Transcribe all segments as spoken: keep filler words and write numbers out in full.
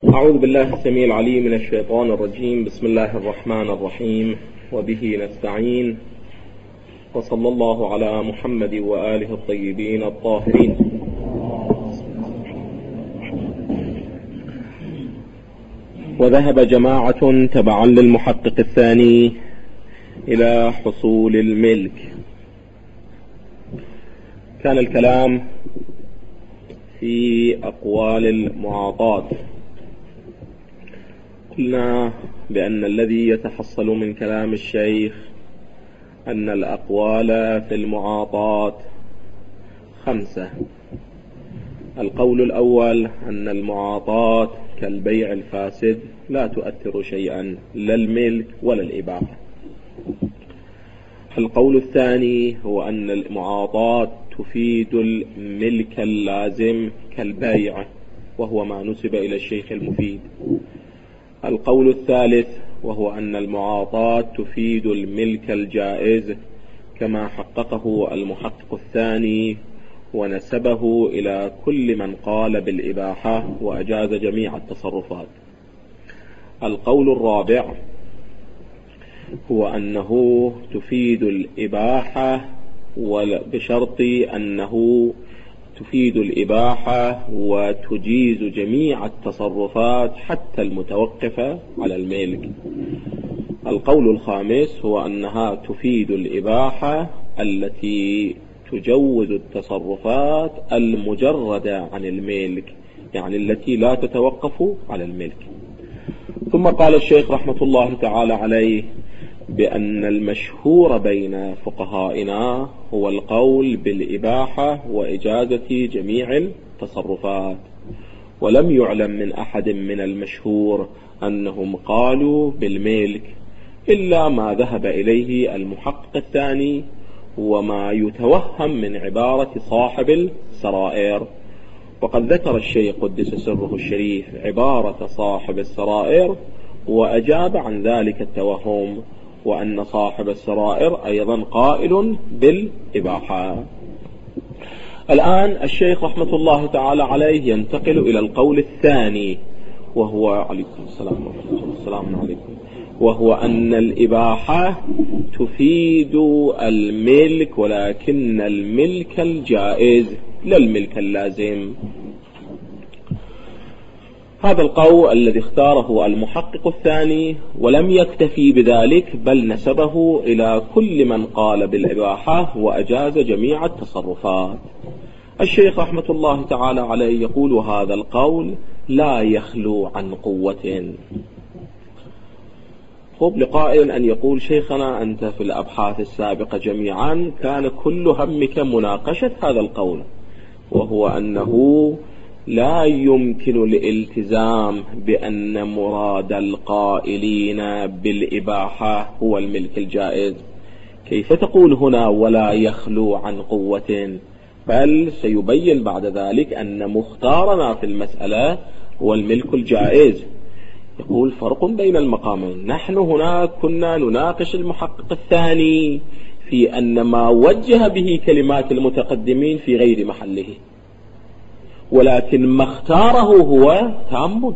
أعوذ بالله السميع العليم من الشيطان الرجيم. بسم الله الرحمن الرحيم، وبه نستعين، وصلى الله على محمد وآله الطيبين الطاهرين. وذهب جماعة تبعا للمحقق الثاني إلى حصول الملك. كان الكلام في أقوال المعاطاة. قلنا بأن الذي يتحصل من كلام الشيخ أن الأقوال في المعاطاة خمسة. القول الأول أن المعاطاة كالبيع الفاسد لا تؤثر شيئا، لا الملك ولا الإباحة. القول الثاني هو أن المعاطاة تفيد الملك اللازم كالبيع، وهو ما نسب إلى الشيخ المفيد. القول الثالث وهو أن المعاطاة تفيد الملك الجائز كما حققه المحقق الثاني ونسبه إلى كل من قال بالإباحة وأجاز جميع التصرفات. القول الرابع هو أنه تفيد الإباحة بشرط أنه تفيد الإباحة وتجيز جميع التصرفات حتى المتوقفة على الملك. القول الخامس هو أنها تفيد الإباحة التي تجوز التصرفات المجردة عن الملك، يعني التي لا تتوقف على الملك. ثم قال الشيخ رحمة الله تعالى عليه بأن المشهور بين فقهائنا هو القول بالإباحة وإجازة جميع التصرفات، ولم يعلم من أحد من المشهور أنهم قالوا بالملك إلا ما ذهب إليه المحقق الثاني وما يتوهم من عبارة صاحب السرائر. وقد ذكر الشيخ قدس سره الشريف عبارة صاحب السرائر وأجاب عن ذلك التوهم، وأن صاحب السرائر أيضا قائل بالإباحة. الآن الشيخ رحمة الله تعالى عليه ينتقل إلى القول الثاني، وهو عليكم السلام ورحمة الله السلام عليكم وهو أن الإباحة تفيد الملك ولكن الملك الجائز لا الملك اللازم. هذا القول الذي اختاره المحقق الثاني، ولم يكتفي بذلك بل نسبه إلى كل من قال بالإباحة وأجاز جميع التصرفات. الشيخ رحمة الله تعالى عليه يقول هذا القول لا يخلو عن قوة. خب لقائل أن يقول شيخنا أنت في الأبحاث السابقة جميعا كان كل همك مناقشة هذا القول، وهو أنه لا يمكن الالتزام بأن مراد القائلين بالإباحة هو الملك الجائز. كيف تقول هنا ولا يخلو عن قوة؟ بل سيبين بعد ذلك أن مختارنا في المسألة هو الملك الجائز. يقول فرق بين المقامين. نحن هنا كنا نناقش المحقق الثاني في أن ما وجه به كلمات المتقدمين في غير محله، ولكن ما اختاره هو تام.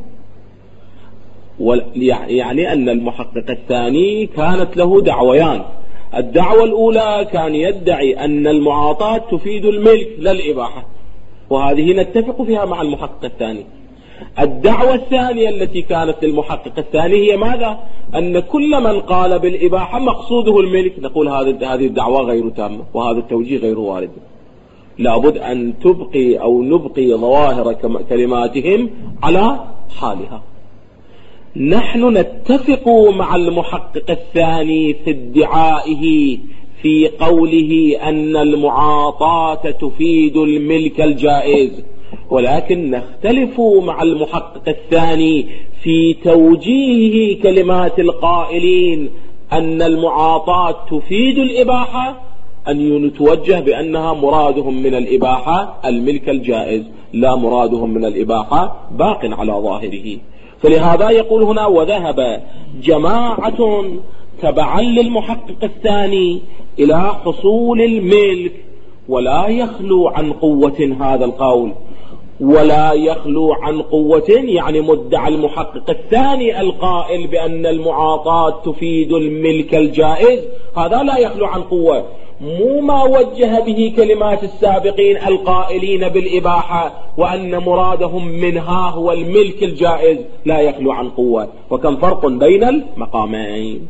يعني أن المحقق الثاني كانت له دعويان. الدعوة الأولى كان يدعي أن المعاطاة تفيد الملك لا الإباحة، وهذه نتفق فيها مع المحقق الثاني. الدعوة الثانية التي كانت للمحقق الثاني هي ماذا؟ أن كل من قال بالإباحة مقصوده الملك. نقول هذه الدعوة غير تامة وهذا التوجيه غير وارد. لابد أن تبقي أو نبقي ظواهر كلماتهم على حالها. نحن نتفق مع المحقق الثاني في ادعائه في قوله أن المعاطاة تفيد الملك الجائز، ولكن نختلف مع المحقق الثاني في توجيه كلمات القائلين أن المعاطاة تفيد الإباحة، أن يتوجه بأنها مرادهم من الإباحة الملك الجائز، لا مرادهم من الإباحة باق على ظاهره. فلهذا يقول هنا وذهب جماعة تبعا للمحقق الثاني إلى حصول الملك، ولا يخلو عن قوة هذا القول. ولا يخلو عن قوة، يعني مدعى المحقق الثاني القائل بأن المعاطاة تفيد الملك الجائز هذا لا يخلو عن قوة، مو ما وجه به كلمات السابقين القائلين بالإباحة وأن مرادهم منها هو الملك الجائز لا يخلو عن قوة. وكم فرق بين المقامين.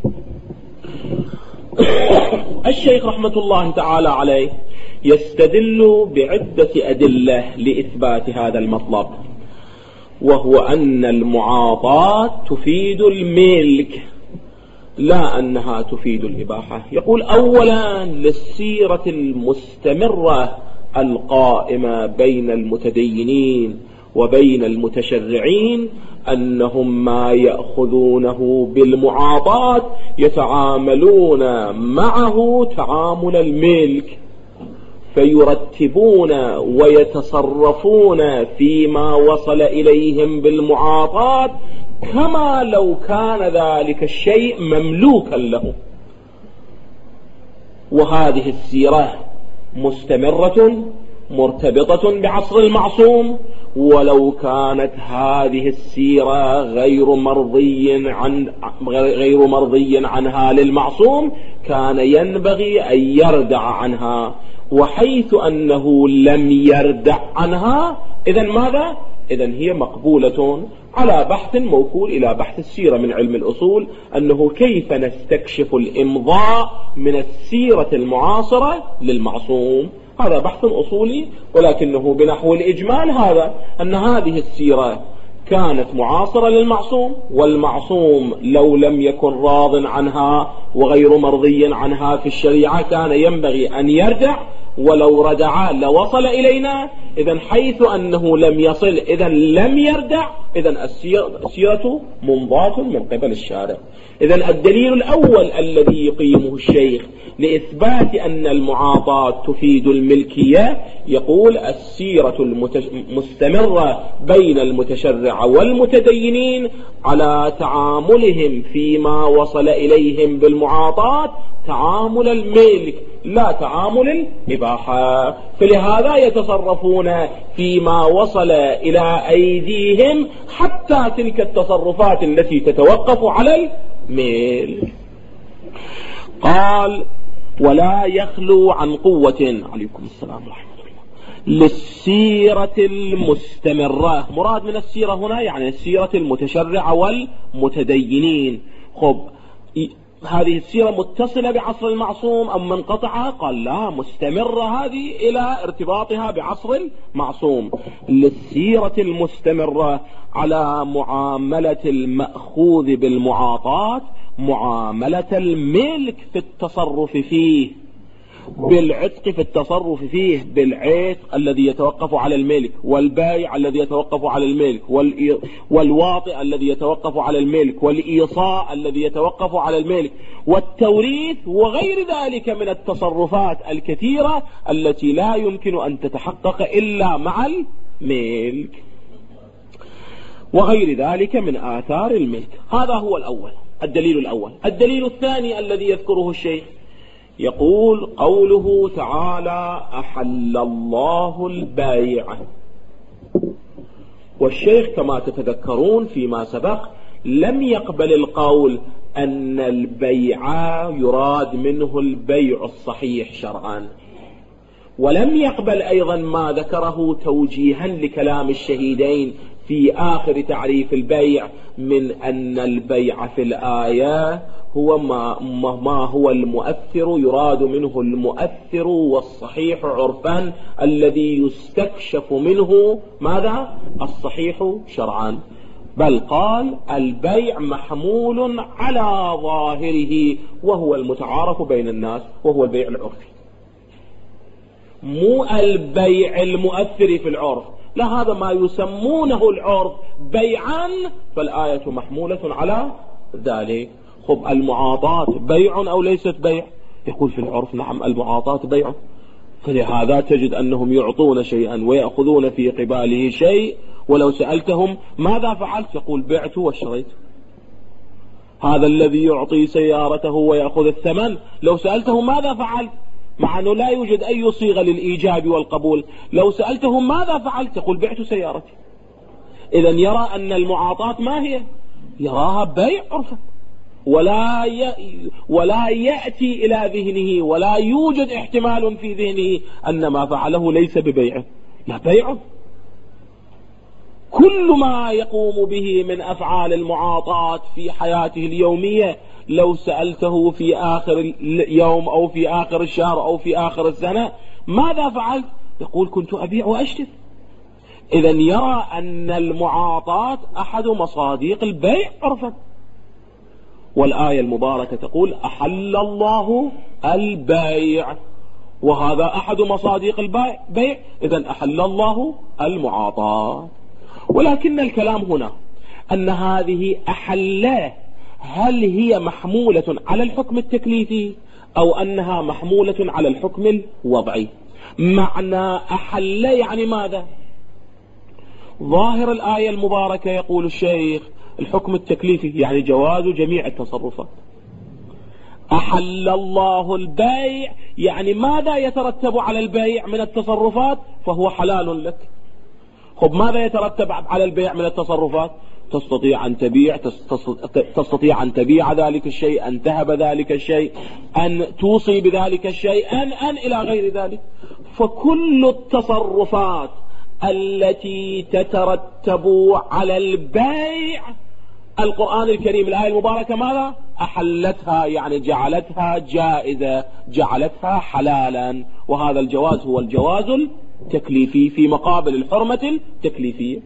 الشيخ رحمة الله تعالى عليه يستدل بعدة أدلة لإثبات هذا المطلب، وهو أن المعاطاة تفيد الملك لا أنها تفيد الإباحة. يقول أولا للسيرة المستمرة القائمة بين المتدينين وبين المتشرعين أنهم ما يأخذونه بالمعاطاة يتعاملون معه تعامل الملك، فيرتبون ويتصرفون فيما وصل إليهم بالمعاطاة كما لو كان ذلك الشيء مملوكا له. وهذه السيرة مستمرة مرتبطة بعصر المعصوم، ولو كانت هذه السيرة غير مرضي عن غير مرضي عنها للمعصوم كان ينبغي أن يردع عنها، وحيث أنه لم يردع عنها إذن ماذا؟ إذن هي مقبولة على بحث موكول إلى بحث السيرة من علم الأصول، أنه كيف نستكشف الإمضاء من السيرة المعاصرة للمعصوم. هذا بحث أصولي، ولكنه بنحو الإجمال هذا أن هذه السيرة كانت معاصرة للمعصوم، والمعصوم لو لم يكن راض عنها وغير مرضي عنها في الشريعة كان ينبغي أن يرجع، ولو رجع لوصل إلينا. إذن حيث أنه لم يصل إذن لم يرجع، إذن السيرة ممضاة من قبل الشارع. إذن الدليل الأول الذي يقيمه الشيخ لإثبات أن المعاطاة تفيد الملكية يقول السيرة المستمرة بين المتشرع والمتدينين على تعاملهم فيما وصل إليهم بالمعاطاة تعامل الملك لا تعامل الإباحة، فلهذا يتصرفون فيما وصل إلى أيديهم حتى تلك التصرفات التي تتوقف على الملك. قال ولا يخلو عن قوة عليكم السلام ورحمة الله للسيرة المستمرة. مراد من السيرة هنا يعني السيرة المتشرعة والمتدينين. خب هذه السيرة متصلة بعصر المعصوم أم منقطعة؟ قال لا، مستمرة هذه إلى ارتباطها بعصر المعصوم. للسيرة المستمرة على معاملة المأخوذ بالمعاطاة معاملة الملك في التصرف فيه، بالعتق في التصرف فيه، بالعتق الذي يتوقف على الملك، والبايع الذي يتوقف على الملك، والواطئ الذي يتوقف على الملك، والإيصاء الذي يتوقف على الملك، والتوريث وغير ذلك من التصرفات الكثيرة التي لا يمكن أن تتحقق إلا مع الملك، وغير ذلك من آثار الملك. هذا هو الأول، الدليل الأول. الدليل الثاني الذي يذكره الشيخ يقول قوله تعالى أحل الله البيع. والشيخ كما تتذكرون فيما سبق لم يقبل القول أن البيع يراد منه البيع الصحيح شرعا، ولم يقبل أيضا ما ذكره توجيها لكلام الشهيدين في آخر تعريف البيع من أن البيع في الآية هو ما, ما هو المؤثر، يراد منه المؤثر والصحيح عرفا الذي يستكشف منه ماذا؟ الصحيح شرعا. بل قال البيع محمول على ظاهره وهو المتعارف بين الناس وهو البيع العرفي، مو البيع المؤثر في العرف، لا، هذا ما يسمونه العرف بيعا فالآية محمولة على ذلك. خب المعاطاة بيع أو ليست بيع؟ يقول في العرف نعم المعاطاة بيع، فلهذا تجد أنهم يعطون شيئا ويأخذون في قباله شيء، ولو سألتهم ماذا فعلت يقول بعت واشتريت. هذا الذي يعطي سيارته ويأخذ الثمن لو سألته ماذا فعلت مع أنه لا يوجد أي صيغة للإيجاب والقبول. لو سألته ماذا فعلت يقول بعت سيارتي. إذا يرى أن المعاطاة ما هي؟ يراها بيع عرفا، ولا ي... ولا يأتي إلى ذهنه ولا يوجد احتمال في ذهنه أن ما فعله ليس ببيع، لا بيع. كل ما يقوم به من أفعال المعاطاة في حياته اليومية لو سألته في آخر اليوم أو في آخر الشهر أو في آخر السنة ماذا فعلت يقول كنت أبيع وأشتري. إذا يرى أن المعاطاة أحد مصادق البيع عرفا. والآية المباركة تقول أحل الله البيع، وهذا أحد مصادق البيع، إذا أحل الله المعاطاة. ولكن الكلام هنا أن هذه أحلاه هل هي محمولة على الحكم التكليفي أو أنها محمولة على الحكم الوضعي؟ معنى أحل يعني ماذا؟ ظاهر الآية المباركة يقول الشيخ الحكم التكليفي يعني جواز جميع التصرفات. أحل الله البيع يعني ماذا يترتب على البيع من التصرفات؟ فهو حلال لك. خب ماذا يترتب على البيع من التصرفات؟ تستطيع أن تبيع، تستطيع أن تبيع ذلك الشيء، أن تهب ذلك الشيء، أن توصي بذلك الشيء، أن أن إلى غير ذلك. فكل التصرفات التي تترتب على البيع القرآن الكريم الآية المباركة ماذا؟ أحلتها، يعني جعلتها جائزة، جعلتها حلالا. وهذا الجواز هو الجواز التكليفي في مقابل الحرمة التكليفية.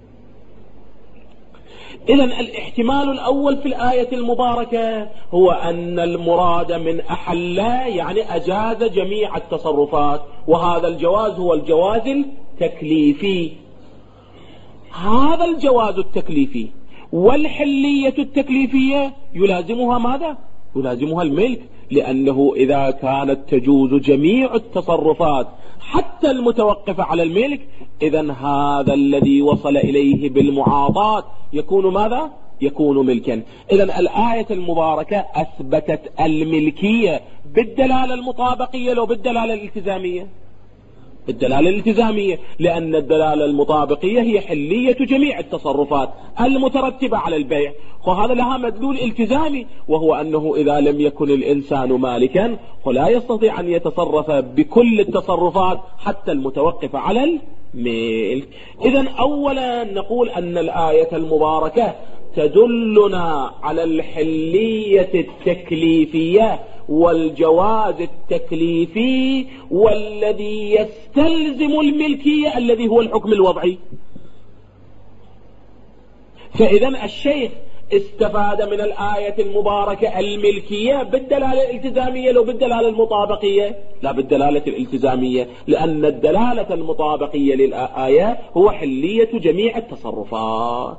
إذن الاحتمال الأول في الآية المباركة هو أن المراد من أحل يعني أجاز جميع التصرفات، وهذا الجواز هو الجواز التكليفي. هذا الجواز التكليفي والحلية التكليفية يلازمها ماذا؟ يلازمها الملك، لأنه إذا كانت تجوز جميع التصرفات حتى المتوقفة على الملك إذن هذا الذي وصل إليه بالمعاطاة يكون ماذا؟ يكون ملكا. إذن الآية المباركة أثبتت الملكية بالدلالة المطابقية لو بالدلالة الالتزامية؟ بالدلالة الالتزامية، لأن الدلالة المطابقية هي حلية جميع التصرفات المترتبة على البيع، وهذا لها مدلول التزامي، وهو أنه إذا لم يكن الإنسان مالكا فلا يستطيع أن يتصرف بكل التصرفات حتى المتوقفة على الملك. إذن أولا نقول أن الآية المباركة تدلنا على الحلية التكليفية والجواز التكليفي والذي يستلزم الملكية الذي هو الحكم الوضعي. فإذا الشيخ استفاد من الآية المباركة الملكية بالدلالة الالتزامية لو بالدلالة المطابقية؟ لا، بالدلالة الالتزامية، لأن الدلالة المطابقية للآية هو حلية جميع التصرفات.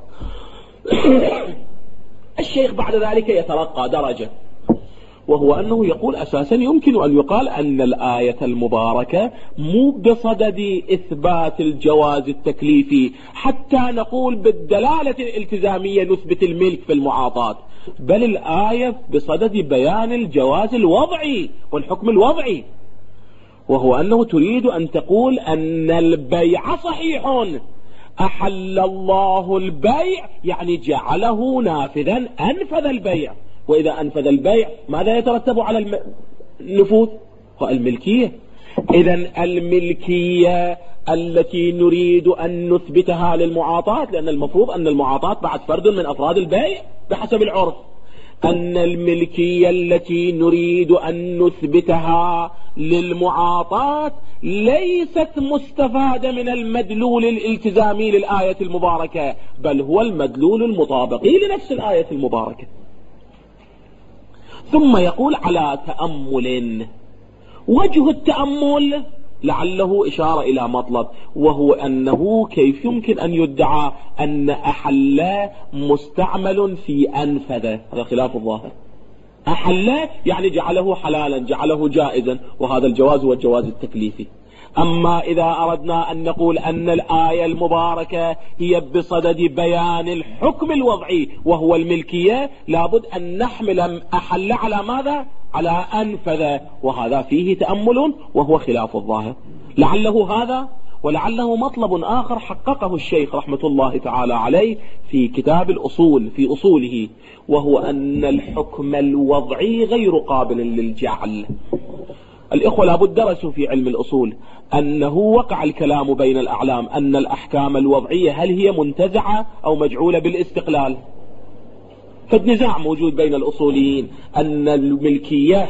الشيخ بعد ذلك يترقى درجة، وهو أنه يقول أساسا يمكن أن يقال أن الآية المباركة مو بصدد إثبات الجواز التكليفي حتى نقول بالدلالة الالتزامية نثبت الملك في المعاطاة، بل الآية بصدد بيان الجواز الوضعي والحكم الوضعي، وهو أنه تريد أن تقول أن البيع صحيح، أحل الله البيع يعني جعله نافذا، أنفذ البيع، وإذا أنفذ البيع ماذا يترتب على النفوذ؟ هو الملكية. إذن الملكية التي نريد أن نثبتها للمعاطاة، لأن المفروض أن المعاطاة بعد فرد من أفراد البيع بحسب العرف، أن الملكية التي نريد أن نثبتها للمعاطاة ليست مستفادة من المدلول الالتزامي للآية المباركة، بل هو المدلول المطابقي لنفس الآية المباركة. ثم يقول على تأمل. وجه التأمل لعله إشارة إلى مطلب، وهو أنه كيف يمكن أن يدعى أن أحل مستعمل في أنفذ؟ هذا خلاف الظاهر. أحل يعني جعله حلالا، جعله جائزا، وهذا الجواز هو الجواز التكليفي. أما إذا أردنا أن نقول أن الآية المباركة هي بصدد بيان الحكم الوضعي وهو الملكية، لابد أن نحمل أحل على ماذا؟ على أنفذ، وهذا فيه تأمل وهو خلاف الظاهر. لعله هذا ولعله مطلب آخر حققه الشيخ رحمة الله تعالى عليه في كتاب الأصول في أصوله، وهو أن الحكم الوضعي غير قابل للجعل. الإخوة لابد درسوا في علم الأصول أنه وقع الكلام بين الأعلام أن الأحكام الوضعية هل هي منتزعة أو مجعولة بالاستقلال. فالنزاع موجود بين الأصوليين أن الملكية،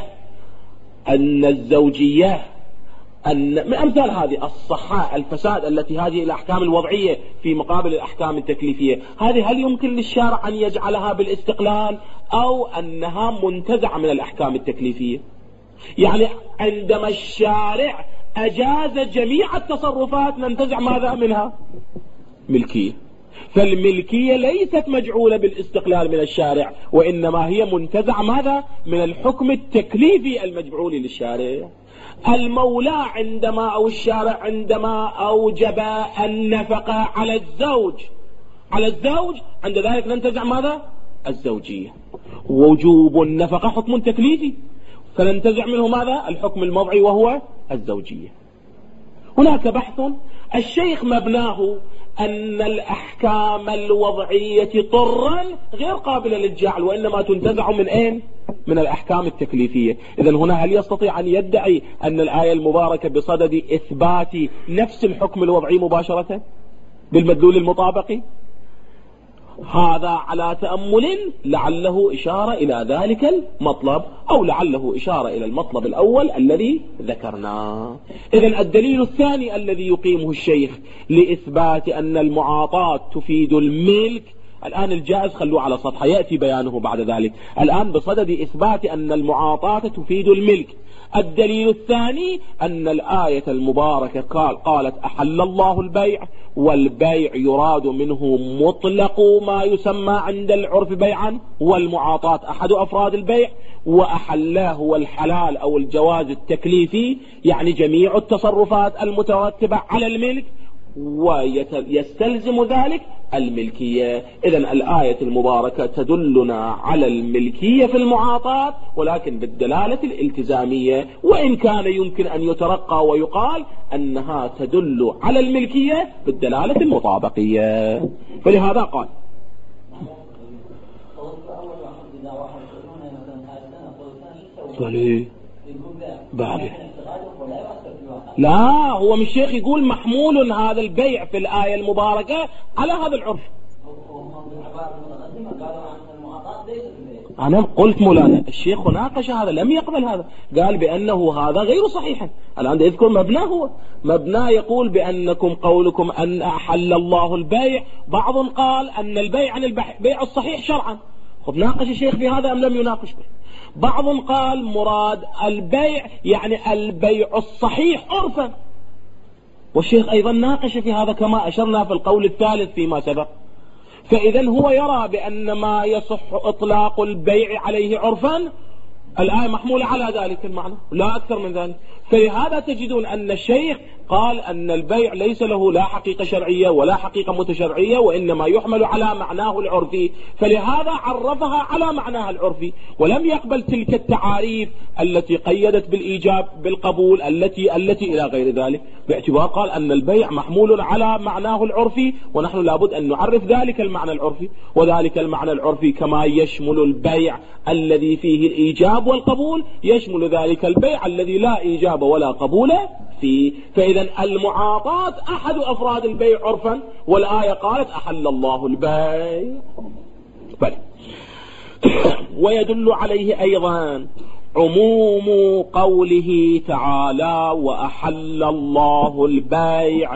أن الزوجية، أن من أمثال هذه الصحاء الفساد التي هذه الأحكام الوضعية في مقابل الأحكام التكليفية، هذه هل يمكن للشارع أن يجعلها بالاستقلال أو أنها منتزعة من الأحكام التكليفية؟ يعني عندما الشارع أجاز جميع التصرفات ننتزع ماذا منها؟ ملكية. فالملكية ليست مجعولة بالاستقلال من الشارع، وإنما هي منتزعة ماذا؟ من الحكم التكليفي المجعول للشارع. المولى عندما أو الشارع عندما أوجب النفقة على الزوج على الزوج عند ذلك ننتزع ماذا؟ الزوجية. ووجوب النفقة حكم تكليفي، فننتزع منه ماذا؟ الحكم الموضعي وهو الزوجية. هناك بحث الشيخ مبناه أن الأحكام الوضعية طرا غير قابلة للجعل، وإنما تنتزع من أين؟ من الأحكام التكليفية. إذن هنا هل يستطيع أن يدعي أن الآية المباركة بصدد إثبات نفس الحكم الوضعي مباشرة بالمدلول المطابقي؟ هذا على تأمل لعله إشارة إلى ذلك المطلب، أو لعله إشارة إلى المطلب الأول الذي ذكرناه. إذن الدليل الثاني الذي يقيمه الشيخ لإثبات أن المعاطاة تفيد الملك، الآن الجائز خلوه على سطح يأتي بيانه بعد ذلك، الآن بصدد إثبات أن المعاطاة تفيد الملك. الدليل الثاني أن الآية المباركة قال قالت أحل الله البيع، والبيع يراد منه مطلق ما يسمى عند العرف بيعا، والمعاطاة أحد أفراد البيع، وأحلاه والحلال أو الجواز التكليفي يعني جميع التصرفات المترتبة على الملك، ويستلزم ذلك الملكية. إذن الآية المباركة تدلنا على الملكية في المعاطاة، ولكن بالدلالة الالتزامية، وإن كان يمكن أن يترقى ويقال أنها تدل على الملكية بالدلالة المطابقية. فلهذا قال صلي بعد لا، هو مش شيخ يقول محمول هذا البيع في الآية المباركة على هذا العرف. أنا قلت مولانا الشيخ ناقش هذا، لم يقبل هذا، قال بأنه هذا غير صحيح. الآن يذكر مبناه، هو مبناه يقول بأنكم قولكم أن أحل الله البيع، بعض قال أن البيع عن البيع الصحيح شرعا. خب ناقش الشيخ في هذا أم لم يناقش به؟ بعض قال مراد البيع يعني البيع الصحيح عرفا، والشيخ أيضا ناقش في هذا كما أشرنا في القول الثالث فيما سبق. فإذا هو يرى بأن ما يصح إطلاق البيع عليه عرفا الآية محمولة على ذلك المعنى لا أكثر من ذلك. فلهذا تجدون أن الشيخ قال أن البيع ليس له لا حقيقة شرعية ولا حقيقة متشرعية، وإنما يحمل على معناه العرفي، فلهذا عرفها على معناها العرفي، ولم يقبل تلك التعاريف التي قيدت بالإيجاب بالقبول التي التي إلى غير ذلك، باعتبار قال أن البيع محمول على معناه العرفي، ونحن لابد أن نعرف ذلك المعنى العرفي. وذلك المعنى العرفي كما يشمل البيع الذي فيه الإيجاب والقبول يشمل ذلك البيع الذي لا إيجاب ولا قبول فيه. فإذا المعاطاة أحد أفراد البيع عرفا، والآية قالت أحل الله البيع. بل ويدل عليه أيضا عموم قوله تعالى وأحل الله البيع،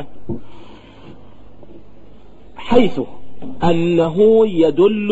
حيث أنه يدل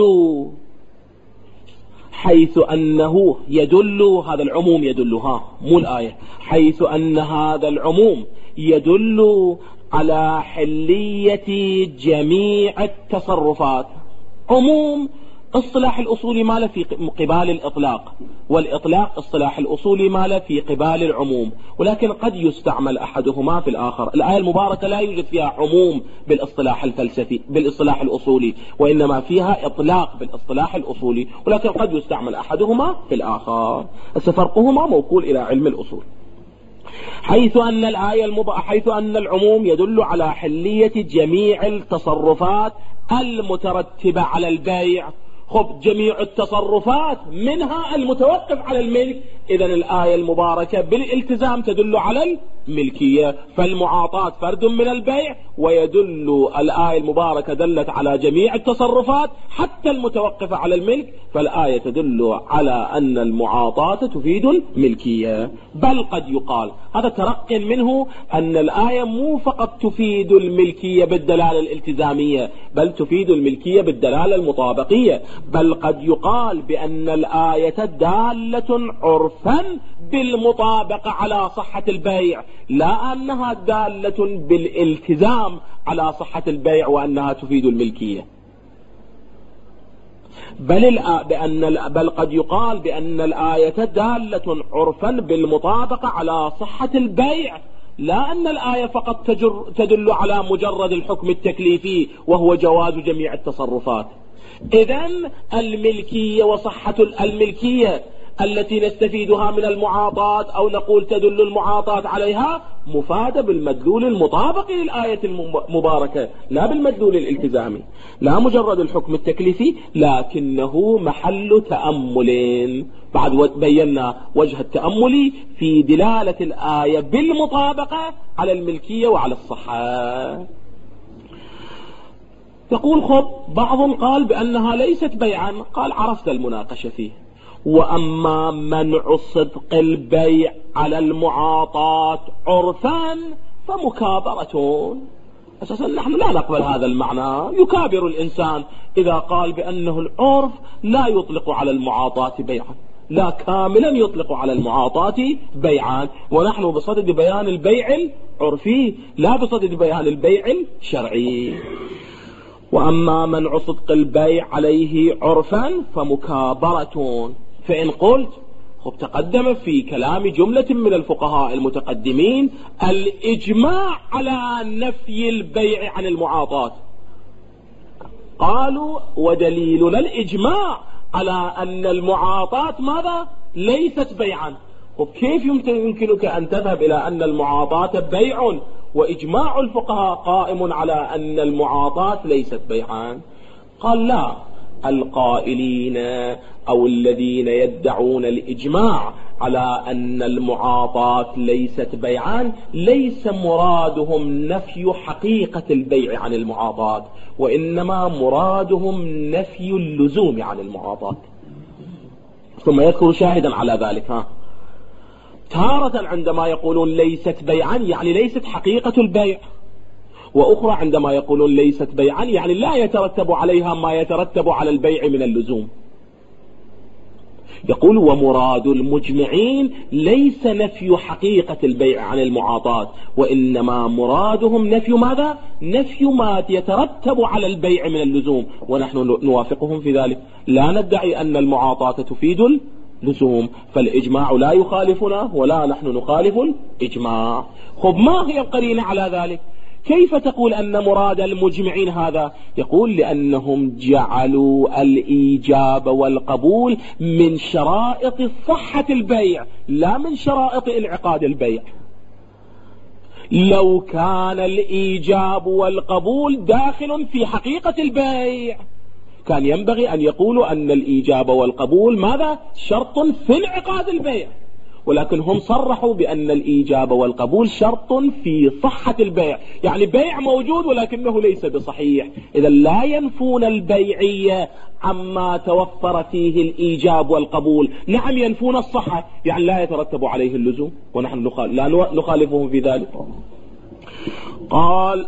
حيث أنه يدل هذا العموم يدلها مو الآية، حيث أن هذا العموم يدل على حلية جميع التصرفات. عموم اصطلاح الأصولي ماله في قبال الإطلاق، والإطلاق اصطلاح الأصولي ماله في قبال العموم، ولكن قد يستعمل أحدهما في الآخر. الآية المباركة لا يوجد فيها عموم بالاصطلاح الفلسفي بالاصطلاح الأصولي، وإنما فيها إطلاق بالاصطلاح الأصولي، ولكن قد يستعمل أحدهما في الآخر. فرقهما موكول إلى علم الأصول. حيث أن الآية المب... حيث أن العموم يدل على حلية جميع التصرفات المترتبة على البيع. خب جميع التصرفات منها المتوقف على الملك، إذن الآية المباركة بالالتزام تدل على الملكية، فالمعاطاة فرد من البيع، ويدل الآية المباركة دلت على جميع التصرفات حتى المتوقفة على الملك، فالآية تدل على أن المعاطاة تفيد الملكية. بل قد يقال، هذا ترق منه، أن الآية مو فقط تفيد الملكية بالدلالة الالتزامية، بل تفيد الملكية بالدلالة المطابقية. بل قد يقال بأن الآية دالة عرفا بالمطابقة على صحة البيع، لا أنها دالة بالالتزام على صحة البيع وأنها تفيد الملكية. بل, بأن بل قد يقال بأن الآية دالة عرفا بالمطابقة على صحة البيع، لا أن الآية فقط تجر تدل على مجرد الحكم التكليفي وهو جواز جميع التصرفات. إذن الملكية وصحة الملكية التي نستفيدها من المعاطاة، أو نقول تدل المعاطاة عليها، مفادة بالمدلول المطابق للآية المباركة، لا بالمدلول الالتزامي، لا مجرد الحكم التكليفي، لكنه محل تأمل. بعد بينا وجه التأمل في دلالة الآية بالمطابقة على الملكية وعلى الصحة. تقول خب بعض قال بأنها ليست بيعا، قال عرفت المناقشة فيه. وأما منع صدق البيع على المعاطاة عرفا فمكابرة. أساسا نحن لا نقبل هذا المعنى، يكابر الإنسان إذا قال بأنه العرف لا يطلق على المعاطاة بيعا، لا كاملا يطلق على المعاطاة بيعا، ونحن بصدد بيان البيع العرفي لا بصدد بيان البيع الشرعي. وأما منع صدق البيع عليه عرفا فمكابرة. فإن قلت خب تقدم في كلام جملة من الفقهاء المتقدمين الإجماع على نفي البيع عن المعاطاة، قالوا ودليلنا الإجماع على أن المعاطاة ماذا؟ ليست بيعا. وكيف يمكنك أن تذهب إلى أن المعاطاة بيع وإجماع الفقهاء قائم على أن المعاطاة ليست بيعا؟ قال لا، القائلين أو الذين يدعون الإجماع على أن المعاطاة ليست بيعان ليس مرادهم نفي حقيقة البيع عن المعاطاة، وإنما مرادهم نفي اللزوم عن المعاطاة. ثم يذكر شاهدا على ذلك. ها تارة عندما يقولون ليست بيعا يعني ليست حقيقة البيع، وأخرى عندما يقولون ليست بيعا يعني لا يترتب عليها ما يترتب على البيع من اللزوم. يقول ومراد المجمعين ليس نفي حقيقة البيع عن المعاطاة، وإنما مرادهم نفي ماذا؟ نفي ما يترتب على البيع من اللزوم، ونحن نوافقهم في ذلك، لا ندعي أن المعاطاة تفيد اللزوم، فالإجماع لا يخالفنا ولا نحن نخالف الإجماع. خب ما هي القرينة على ذلك؟ كيف تقول أن مراد المجمعين هذا؟ يقول لأنهم جعلوا الإيجاب والقبول من شرائط صحة البيع لا من شرائط انعقاد البيع. لو كان الإيجاب والقبول داخل في حقيقة البيع كان ينبغي أن يقولوا أن الإيجاب والقبول ماذا؟ شرط في انعقاد البيع، ولكن هم صرحوا بأن الإيجاب والقبول شرط في صحة البيع، يعني بيع موجود ولكنه ليس بصحيح. إذا لا ينفون البيعية عما توفر فيه الإيجاب والقبول، نعم ينفون الصحة، يعني لا يترتب عليه اللزوم، ونحن لا نخالفهم في ذلك. قال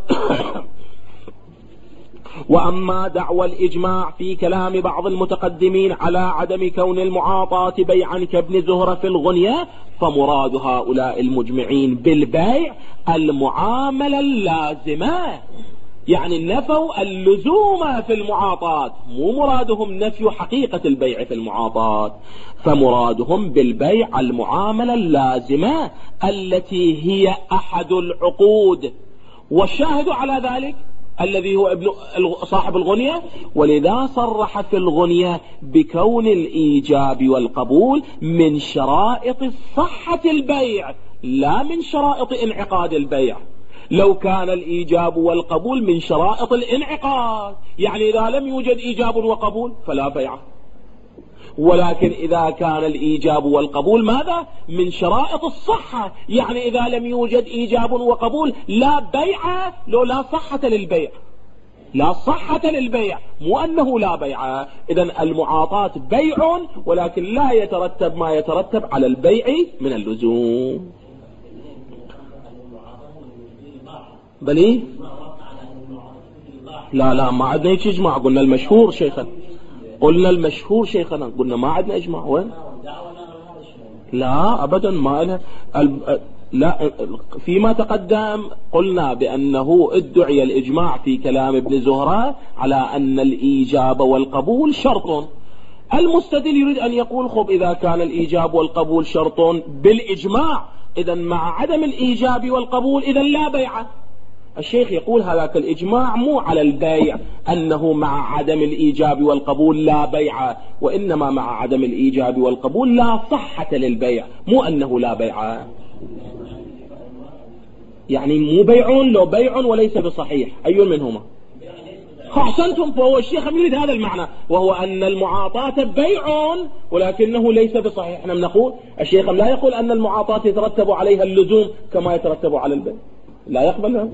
وأما دعوى الإجماع في كلام بعض المتقدمين على عدم كون المعاطاة بيعا كابن زهرة في الغنية، فمراد هؤلاء المجمعين بالبيع المعاملة اللازمة يعني نفوا اللزوم في المعاطاة، مو مرادهم نفي حقيقة البيع في المعاطاة، فمرادهم بالبيع المعاملة اللازمة التي هي أحد العقود. والشاهد على ذلك الذي هو ابن صاحب الغنية، ولذا صرح في الغنية بكون الإيجاب والقبول من شرائط صحة البيع لا من شرائط انعقاد البيع. لو كان الإيجاب والقبول من شرائط الانعقاد، يعني إذا لم يوجد إيجاب وقبول فلا بيع، ولكن إذا كان الإيجاب والقبول ماذا؟ من شرائط الصحة، يعني إذا لم يوجد إيجاب وقبول لا بيع، لو لا صحة للبيع، لا صحة للبيع، مو أنه لا بيع. إذن المعاطاة بيع، ولكن لا يترتب ما يترتب على البيع من اللزوم. بلي لا لا ما عندنا هيك اجماع، قلنا المشهور شيخنا، قلنا المشهور شيخنا، قلنا ما عندنا اجماع. وين؟ لا ابدا ما لها ال... لا فيما تقدم قلنا بانه ادعي الاجماع في كلام ابن زهرة على ان الايجاب والقبول شرط. المستدل يريد ان يقول خب اذا كان الايجاب والقبول شرط بالاجماع، اذا مع عدم الايجاب والقبول اذا لا بيع. الشيخ يقول هذاك الإجماع مو على البيع، أنه مع عدم الإيجاب والقبول لا بيع، وإنما مع عدم الإيجاب والقبول لا صحة للبيع، مو أنه لا بيع. يعني مو بيع لو بيع وليس بصحيح، أي منهما؟ أحسنتم، فهو الشيخ يريد هذا المعنى، وهو أن المعاطاة بيع ولكنه ليس بصحيح. احنا نقول الشيخ لا يقول أن المعاطاة يترتب عليها اللزوم كما يترتب على البيع، لا يقبلها.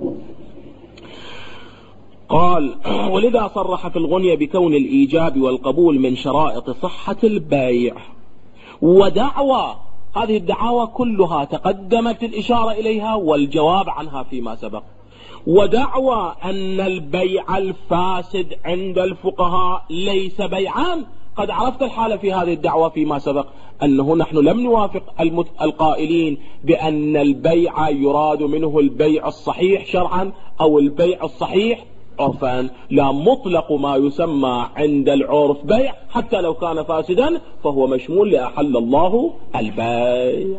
قال ولذا صرح في الغنية بكون الإيجاب والقبول من شرائط صحة البيع. ودعوى، هذه الدعاوى كلها تقدمت الإشارة إليها والجواب عنها فيما سبق. ودعوى أن البيع الفاسد عند الفقهاء ليس بيعان، قد عرفت الحالة في هذه الدعوة فيما سبق، أنه نحن لم نوافق القائلين بأن البيع يراد منه البيع الصحيح شرعا أو البيع الصحيح عرفا، لا، مطلق ما يسمى عند العرف بيع حتى لو كان فاسدا فهو مشمول لأحل الله البيع.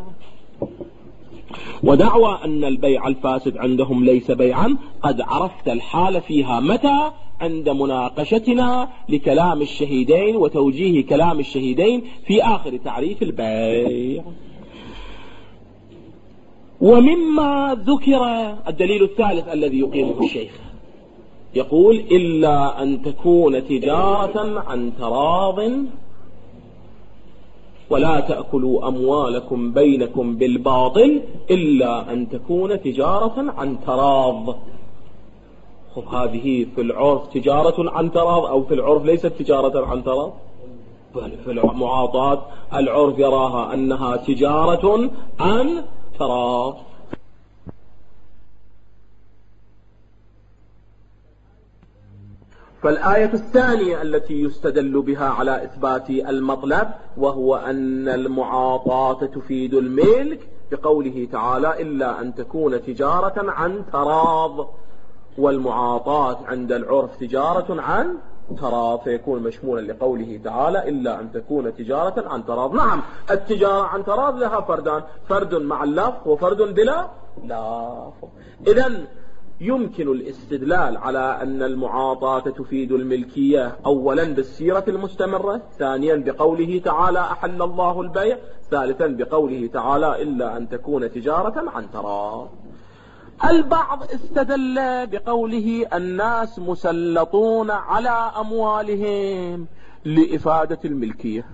ودعوى أن البيع الفاسد عندهم ليس بيعا قد عرفت الحالة فيها متى؟ عند مناقشتنا لكلام الشهيدين وتوجيه كلام الشهيدين في آخر تعريف البيع. ومما ذكر الدليل الثالث الذي يقيمه الشيخ، يقول إلا أن تكون تجارة عن تراض ولا تأكلوا أموالكم بينكم بالباطل إلا أن تكون تجارة عن تراض. خب هذه في العرف تجارة عن تراض أو في العرف ليست تجارة عن تراض؟ بل في المعاطاة العرف يراها أنها تجارة عن تراض. فالآية الثانية التي يستدل بها على إثبات المطلب وهو أن المعاطاة تفيد الملك بقوله تعالى إلا أن تكون تجارة عن تراض، والمعاطاة عند العرف تجارة عن تراض، فيكون مشمولا لقوله تعالى إلا أن تكون تجارة عن تراض. نعم التجارة عن تراض لها فردان، فرد مع اللفظ وفرد بلا لفظ. إذن يمكن الاستدلال على أن المعاطاة تفيد الملكية أولا بالسيرة المستمرة، ثانيا بقوله تعالى أحل الله البيع، ثالثا بقوله تعالى إلا أن تكون تجارة عن تراض. البعض استدل بقوله الناس مسلطون على أموالهم لإفادة الملكية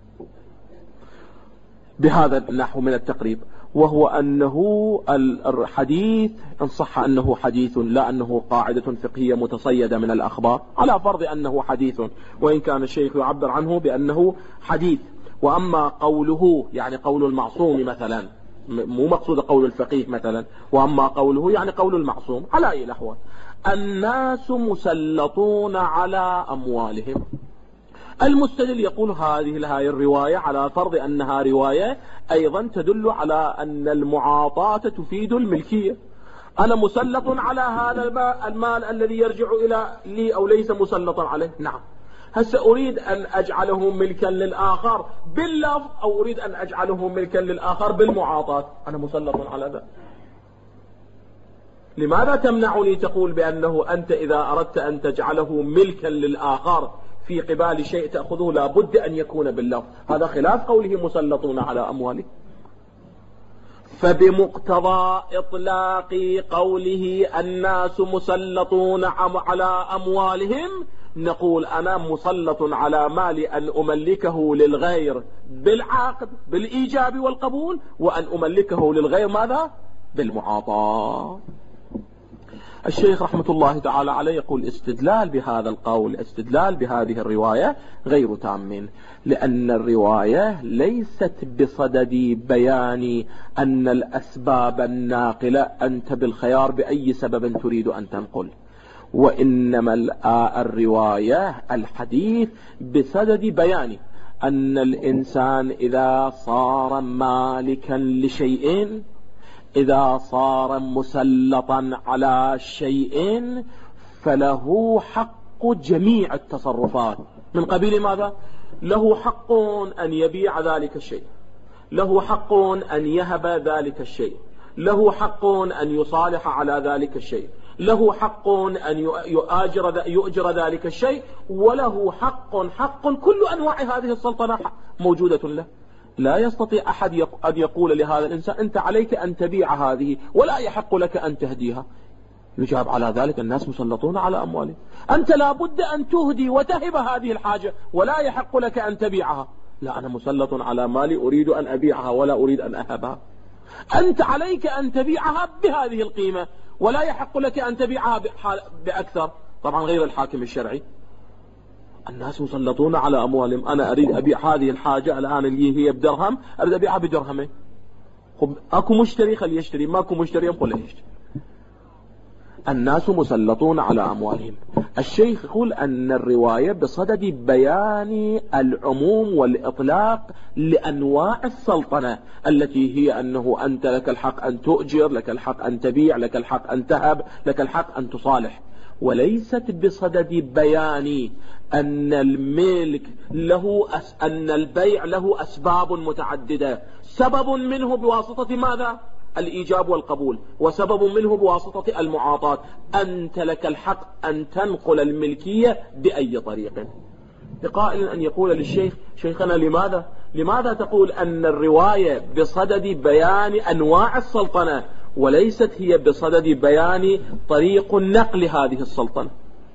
بهذا النحو من التقريب، وهو أنه الحديث إن صح أنه حديث لا أنه قاعدة فقهية متصيدة من الأخبار، على فرض أنه حديث، وإن كان الشيخ يعبر عنه بأنه حديث. وأما قوله يعني قول المعصوم مثلا، مو مقصود قول الفقيه مثلا، وأما قوله يعني قول المعصوم على أي الأحوال. الناس مسلطون على أموالهم. المستدل يقول هذه هذه الرواية على فرض أنها رواية أيضا تدل على أن المعاطاة تفيد الملكية، أنا مسلط على هذا المال الذي يرجع إلى لي أو ليس مسلطا عليه؟ نعم. هسه أريد أن أجعله ملكا للآخر باللفظ أو أريد أن أجعله ملكا للآخر بالمعاطاة، أنا مسلط على ذا. لماذا تمنعني تقول بأنه أنت إذا أردت أن تجعله ملكا للآخر في قبال شيء تأخذه لا بد أن يكون باللفظ؟ هذا خلاف قوله مسلطون على أمواله. فبمقتضى إطلاق قوله الناس مسلطون على أموالهم نقول أنا مسلط على مالي أن أملكه للغير بالعقد بالإيجاب والقبول، وأن أملكه للغير ماذا؟ بالمعاطاة. الشيخ رحمة الله تعالى عليه يقول استدلال بهذا القول، استدلال بهذه الرواية غير تام، لأن الرواية ليست بصدد بيان أن الأسباب الناقلة أنت بالخيار بأي سبب تريد أن تنقل، وإنما الرواية الحديث بصدد بيان أن الإنسان إذا صار مالكا لشيء، إذا صار مسلطا على شيء، فله حق جميع التصرفات من قبيل ماذا؟ له حق أن يبيع ذلك الشيء، له حق أن يهب ذلك الشيء، له حق أن يصالح على ذلك الشيء، له حق أن يؤجر, يؤجر ذلك الشيء، وله حق حق كل أنواع هذه السلطنة موجودة له. لا يستطيع أحد أن يقول لهذا الإنسان أنت عليك أن تبيع هذه ولا يحق لك أن تهديها. يجاب على ذلك الناس مسلطون على أموالهم. أنت لا بد أن تهدي وتهب هذه الحاجة ولا يحق لك أن تبيعها. لا، أنا مسلط على مالي أريد أن أبيعها ولا أريد أن أهبها. أنت عليك أن تبيعها بهذه القيمة ولا يحق لك أن تبيعها بأكثر، طبعا غير الحاكم الشرعي. الناس مسلطون على أموالهم. أنا أريد أبيع هذه الحاجة الآن اللي هي بدرهم، أريد أبيعها بدرهمين. خب أكو مشتري خليه يشتري، ماكو مشتري خليه يشتري. الناس مسلطون على أموالهم. الشيخ يقول أن الرواية بصدد بيان العموم والإطلاق لأنواع السلطنة التي هي أنه أنت لك الحق أن تؤجر، لك الحق أن تبيع، لك الحق أن تهب، لك الحق أن تصالح، وليست بصدد بيان أن الملك له أس... أن البيع له أسباب متعددة، سبب منه بواسطة ماذا؟ الإيجاب والقبول، وسبب منه بواسطة المعاطاة. أنت لك الحق أن تنقل الملكية بأي طريق. بقائل أن يقول للشيخ شيخنا لماذا لماذا تقول أن الرواية بصدد بيان أنواع السلطنة وليست هي بصدد بيان طريق نقل هذه السلطنة؟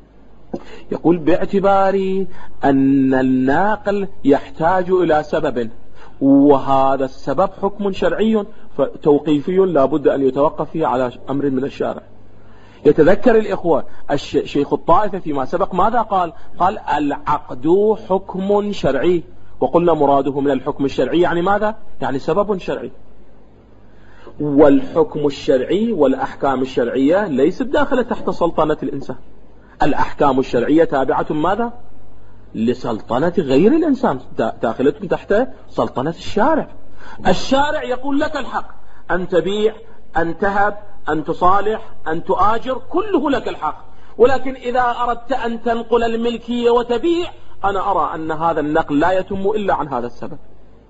يقول باعتبار أن الناقل يحتاج إلى سبب، وهذا السبب حكم شرعي توقيفي لا بد أن يتوقف فيه على أمر من الشارع. يتذكر الإخوة الشيخ الطائفة فيما سبق ماذا قال؟ قال العقد حكم شرعي، وقلنا مراده من الحكم الشرعي يعني ماذا؟ يعني سبب شرعي. والحكم الشرعي والأحكام الشرعية ليست داخلة تحت سلطنة الإنسان. الأحكام الشرعية تابعة ماذا؟ لسلطنة غير الإنسان، داخلة تحت سلطنة الشارع. الشارع يقول لك الحق أن تبيع، أن تهب، أن تصالح، أن تؤاجر، كله لك الحق. ولكن إذا أردت أن تنقل الملكية وتبيع، أنا أرى أن هذا النقل لا يتم إلا عن هذا السبب،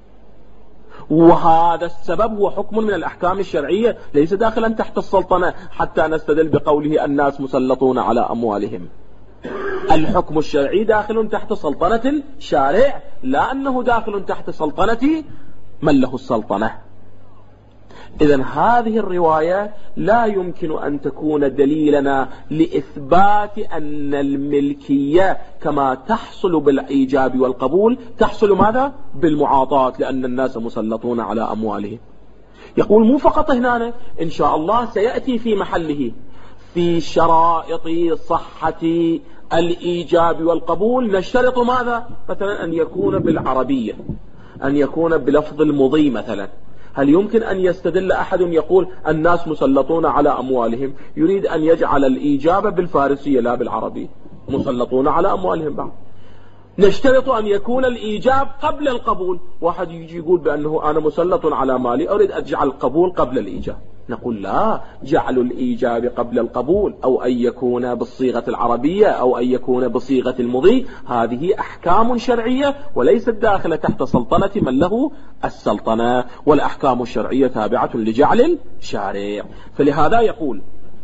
وهذا السبب هو حكم من الأحكام الشرعية ليس داخلا تحت السلطنة حتى نستدل بقوله الناس مسلطون على أموالهم. الحكم الشرعي داخل تحت سلطنة الشارع، لا أنه داخل تحت سلطنة من له السلطنة. إذن هذه الرواية لا يمكن أن تكون دليلنا لإثبات أن الملكية كما تحصل بالإيجاب والقبول تحصل ماذا؟ بالمعاطاة، لأن الناس مسلطون على أموالهم. يقول مو فقط هنا، إن شاء الله سيأتي في محله في شرائط صحة الإيجاب والقبول نشترط ماذا؟ مثلا أن يكون بالعربية، أن يكون بلفظ المضي مثلا. هل يمكن أن يستدل أحد يقول الناس مسلطون على أموالهم يريد أن يجعل الإيجاب بالفارسية لا بالعربية؟ مسلطون على أموالهم بعض. نشترط أن يكون الإيجاب قبل القبول. واحد يجي يقول بأنه أنا مسلط على مالي أريد أجعل القبول قبل الإيجاب، نقول لا، جعل الإيجاب قبل القبول أو أن يكون بالصيغة العربية أو أن يكون بصيغة المضي، هذه أحكام شرعية وليست داخلة تحت سلطنة من له السلطنة، والأحكام الشرعية تابعة لجعل الشارع. فلهذا يقول: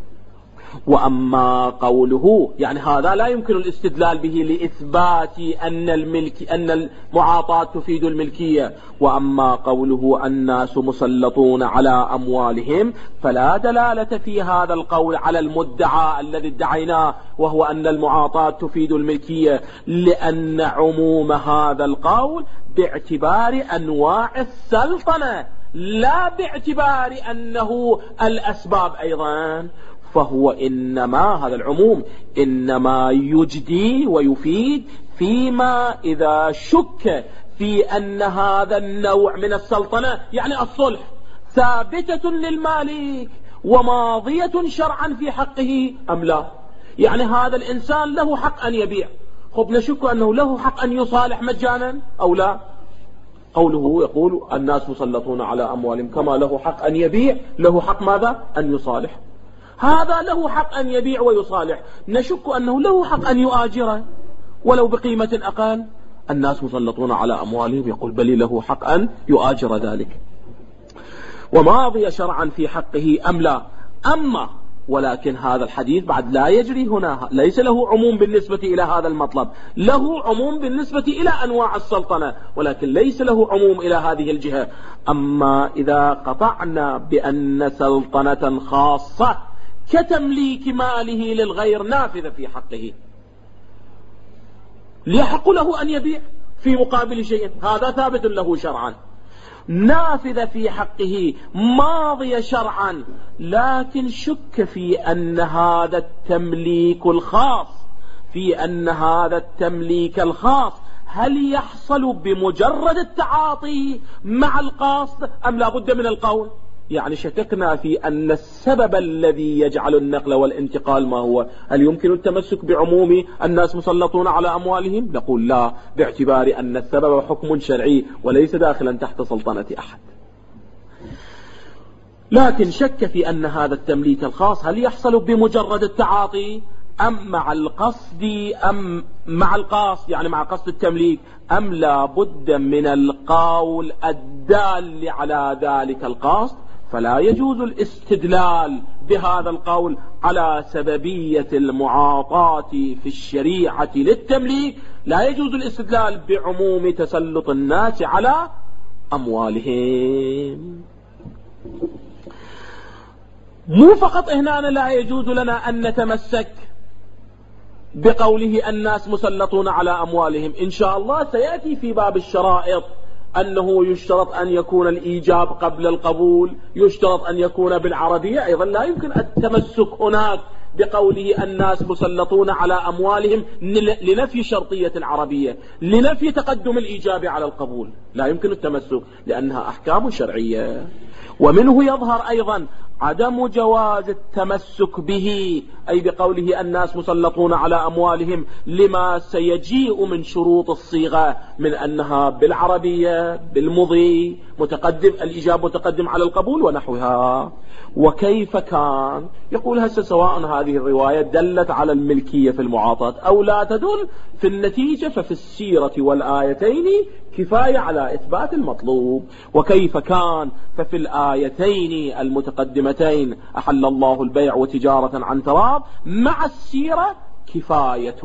وأما قوله، يعني هذا لا يمكن الاستدلال به لإثبات أن الملك أن المعاطاة تفيد الملكية. وأما قوله الناس مسلطون على أموالهم، فلا دلالة في هذا القول على المدعى الذي ادعيناه، وهو أن المعاطاة تفيد الملكية، لأن عموم هذا القول باعتبار أنواع السلطنة لا باعتبار أنه الأسباب أيضا. فهو إنما هذا العموم إنما يجدي ويفيد فيما إذا شك في أن هذا النوع من السلطنة، يعني الصلح، ثابتة للمالك وماضية شرعا في حقه أم لا. يعني هذا الإنسان له حق أن يبيع، خب نشك أنه له حق أن يصالح مجانا أو لا. قوله يقول الناس مسلطون على أموالهم، كما له حق أن يبيع له حق ماذا؟ أن يصالح. هذا له حق أن يبيع ويصالح، نشك أنه له حق أن يؤاجر ولو بقيمة أقل. الناس مسلطون على أموالهم، يقول بل له حق أن يؤاجر ذلك، وماضي شرعا في حقه أم لا. أما ولكن هذا الحديث بعد لا يجري هنا، ليس له عموم بالنسبة إلى هذا المطلب، له عموم بالنسبة إلى أنواع السلطنة، ولكن ليس له عموم إلى هذه الجهة. أما إذا قطعنا بأن سلطنة خاصة كتمليك ماله للغير نافذة في حقه، ليحق له أن يبيع في مقابل شيء، هذا ثابت له شرعا، نافذة في حقه، ماضي شرعا، لكن شك في أن هذا التمليك الخاص في أن هذا التمليك الخاص هل يحصل بمجرد التعاطي مع القاصد أم لا بد من القول. يعني شككنا في أن السبب الذي يجعل النقل والانتقال ما هو، هل يمكن التمسك بعموم الناس مسلطون على أموالهم؟ نقول لا، باعتبار أن السبب حكم شرعي وليس داخلا تحت سلطنة أحد. لكن شك في أن هذا التمليك الخاص هل يحصل بمجرد التعاطي أم مع القصد أم مع القصد، يعني مع قصد التمليك، أم لا بد من القول الدال على ذلك القصد. فلا يجوز الاستدلال بهذا القول على سببية المعاطاة في الشريعة للتمليك، لا يجوز الاستدلال بعموم تسلط الناس على أموالهم. مو فقط هنا لا يجوز لنا أن نتمسك بقوله الناس مسلطون على أموالهم، إن شاء الله سيأتي في باب الشرائط أنه يشترط أن يكون الإيجاب قبل القبول، يشترط أن يكون بالعربية، أيضا لا يمكن التمسك هناك بقوله الناس مسلطون على أموالهم لنفي شرطية العربية، لنفي تقدم الإيجاب على القبول، لا يمكن التمسك لأنها أحكام شرعية. ومنه يظهر أيضا عدم جواز التمسك به، أي بقوله الناس مسلطون على أموالهم، لما سيجيء من شروط الصيغة من أنها بالعربية بالمضي متقدم، الإجابة متقدم على القبول ونحوها. وكيف كان؟ يقول هسه سواء هذه الرواية دلت على الملكية في المعاطاة أو لا تدل، في النتيجة ففي السيرة والآيتين كفاية على إثبات المطلوب. وكيف كان؟ ففي الآيتين المتقدمتين أحل الله البيع وتجارة عن تراض، مع السيرة كفاية.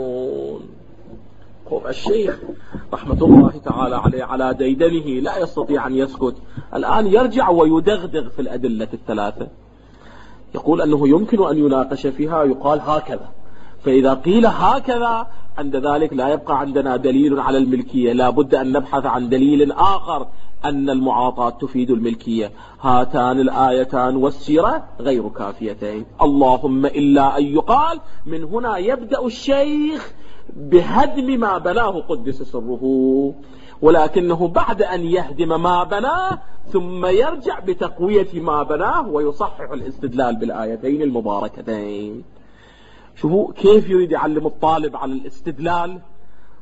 الشيخ رحمة الله تعالى عليه على ديدنه لا يستطيع أن يسكت، الآن يرجع ويدغدغ في الأدلة الثلاثة، يقول أنه يمكن أن يناقش فيها، يقال هكذا، فإذا قيل هكذا عند ذلك لا يبقى عندنا دليل على الملكية، لا بد أن نبحث عن دليل آخر أن المعاطاة تفيد الملكية. هاتان الآيتان والسيرة غير كافيتين، اللهم إلا أن يقال من هنا يبدأ الشيخ بهدم ما بناه قدس سره، ولكنه بعد أن يهدم ما بناه ثم يرجع بتقوية ما بناه ويصحح الاستدلال بالآيتين المباركتين. شوفوا كيف يريد يعلم الطالب على الاستدلال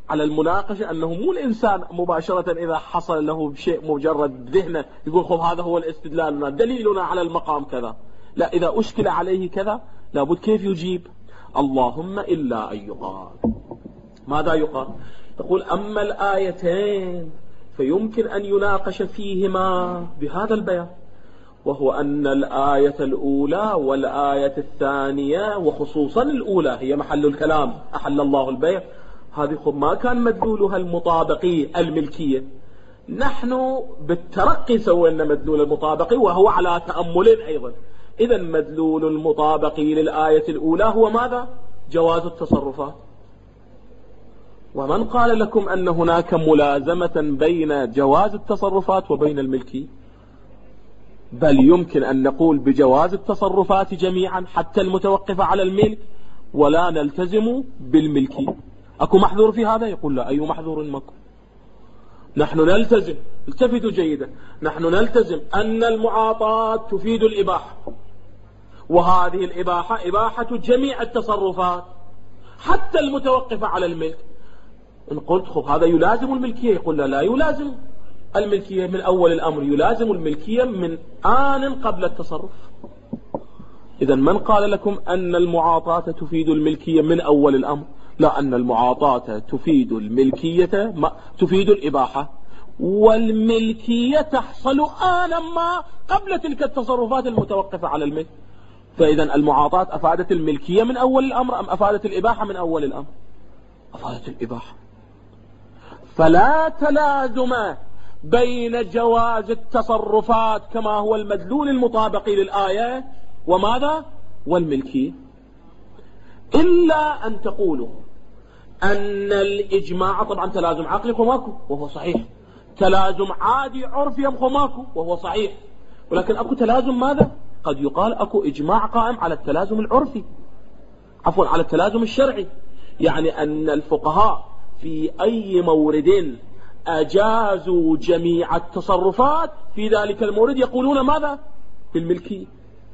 على المناقشة أنه مو الإنسان مباشرة إذا حصل له شيء مجرد ذهنه يقول خب هذا هو الاستدلال دليلنا على المقام كذا، لا، إذا أشكل عليه كذا لابد كيف يجيب. اللهم إلا أن يقال. ماذا يقال؟ تقول أما الآيتين فيمكن أن يناقش فيهما بهذا البيان، وهو أن الآية الأولى والآية الثانية وخصوصا الأولى هي محل الكلام، أحل الله البيع، هذه خب ما كان مدلولها المطابقي الملكية. نحن بالترقي سوينا مدلول المطابقي وهو على تأمل أيضا. إذا مدلول المطابقي للآية الأولى هو ماذا؟ جواز التصرفات. ومن قال لكم أن هناك ملازمة بين جواز التصرفات وبين الملكية؟ بل يمكن أن نقول بجواز التصرفات جميعا حتى المتوقفة على الملك ولا نلتزم بالملكية. أكو محذور في هذا؟ يقول لا، أي محذور ماكو. نحن نلتزم، التفتوا جيدا، نحن نلتزم أن المعاطاة تفيد الإباحة، وهذه الإباحة إباحة جميع التصرفات حتى المتوقفة على الملك. إن قلت خب هذا يلازم الملكية، يقول لا، لا يلازم الملكية من أول الأمر، يلازم الملكية من آن قبل التصرف. إذا من قال لكم أن المعاطاة تفيد الملكية من أول الأمر؟ لا، أن المعاطاة تفيد الملكية، ما تفيد الإباحة، والملكية تحصل آنا ما قبل تلك التصرفات المتوقفة على الملك. فإذا المعاطاة أفادت الملكية من أول الأمر أم أفادت الإباحة من أول الأمر؟ أفادت الإباحة. فلا تلازم بين جواز التصرفات كما هو المدلول المطابقي للآية وماذا؟ والملكية، إلا أن تقولوا أن الإجماع، طبعا تلازم عقلي ماكو وهو صحيح، تلازم عادي عرفي ماكو وهو صحيح، ولكن أكو تلازم ماذا؟ قد يقال أكو إجماع قائم على التلازم العرفي، عفوا على التلازم الشرعي، يعني أن الفقهاء في أي مورد أجازوا جميع التصرفات في ذلك المورد يقولون ماذا؟ بالملكية.